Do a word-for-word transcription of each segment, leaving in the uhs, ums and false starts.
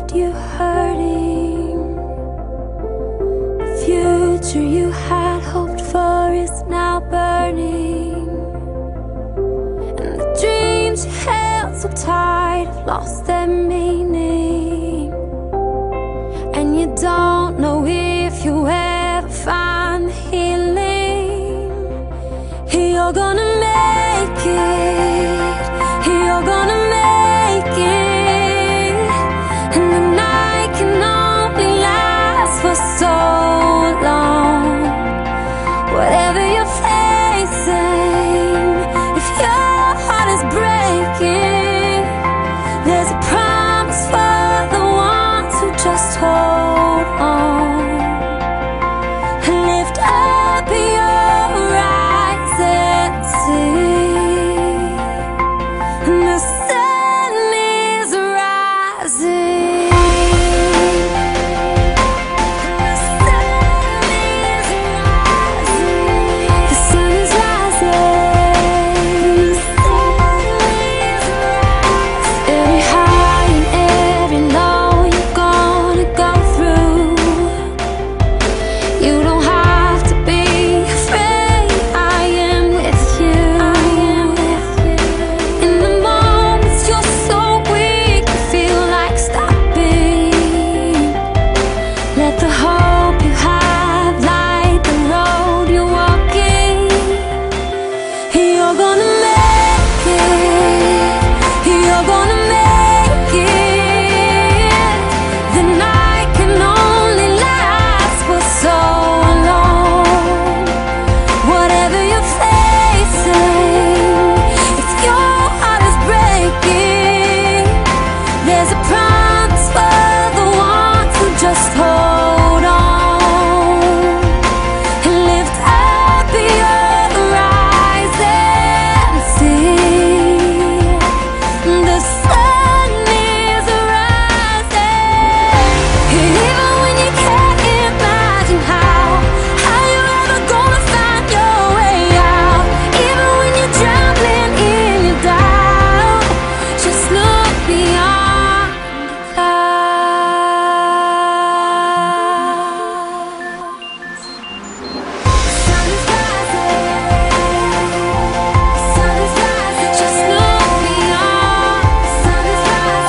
left you hurting. The future you had hoped for is now burning, and the dreams you held so tight have lost their meaning. And you don't know if you ever find the healing. You're gonna make it, you're gonna make it, and the night can only last for so long. Whatever you're facing, if your heart is breaking, there's a promise for the ones who just hold on. Lift up your eyes and see, the sun is rising. The sun is rising. The sun is rising. The sun is rising. Every high and every low you're gonna go through. You don't have to be afraid. I am with you. I am with you. In the moments you're so weak, you feel like stopping. Let the hope you have light the road you're walking. You're gonna make it. You're gonna make it. The night can only last for so long. Whatever you're facing, if your heart is breaking, there's a promise for the ones who just hold on. Lift up your eyes and see, the sun is rising. Even when you can't imagine how, how you ever gonna find your way out. Even when you're drowning in your doubt, just look beyond the clouds. Sun is rising. Sun is rising. Just look beyond. Sun is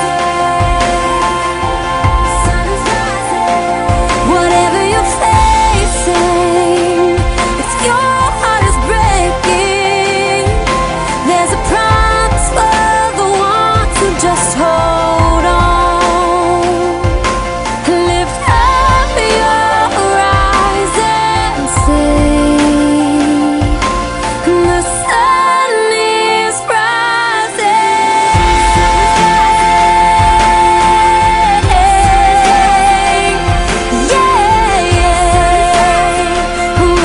rising. Sun is rising. Whatever you're facing, if your heart is breaking, there's a promise for the ones who just hold on. Lift up your eyes and see, the sun is rising. Yeah, yeah. Whoa.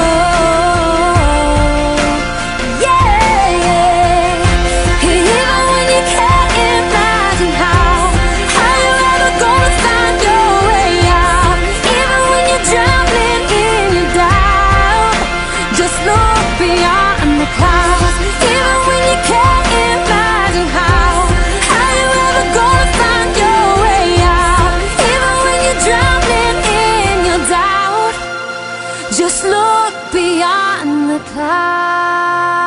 Yeah, yeah. Even when you can't imagine how, how you ever gonna find your way out. Even when you're drowning in your doubt, just look beyond the clouds. Even when you can't imagine how, how you ever gonna find your way out. Even when you're drowning in your doubt, just look beyond the clouds.